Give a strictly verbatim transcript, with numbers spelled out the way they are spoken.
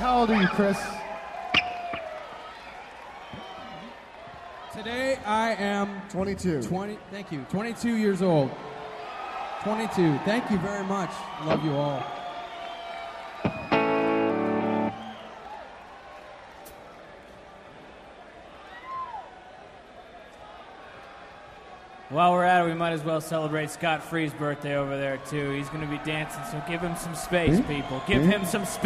How old are you, Chris? Today I am twenty-two. twenty. Thank you. twenty-two years old. twenty-two. Thank you very much. Love you all. While we're at it, we might as well celebrate Scott Free's birthday over there, too. He's going to be dancing, so give him some space, people. Give him some space.